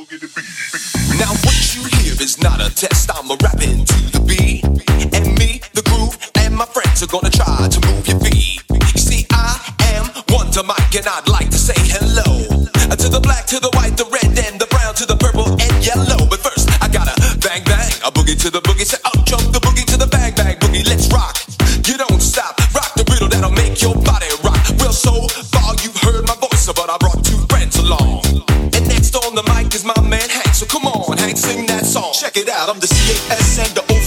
Now what you hear is not a test. I'm a rapping to the beat, and me, the groove, and my friends are gonna try to move your feet. You see, I am Wonder Mike, and I'd like to say hello to the black, to the white, the red, and the brown, to the purple and yellow. But first, I gotta bang bang a boogie to the boogie. Say up jump the boogie to the bang bang boogie. Let's rock. You don't stop. Rock the riddle that'll make your body rock. Well, so far you've heard my voice, but I brought two friends along. And next on the mic is my man Hank. So come on, Hank, sing that song. Check it out. I'm the CAS and the O.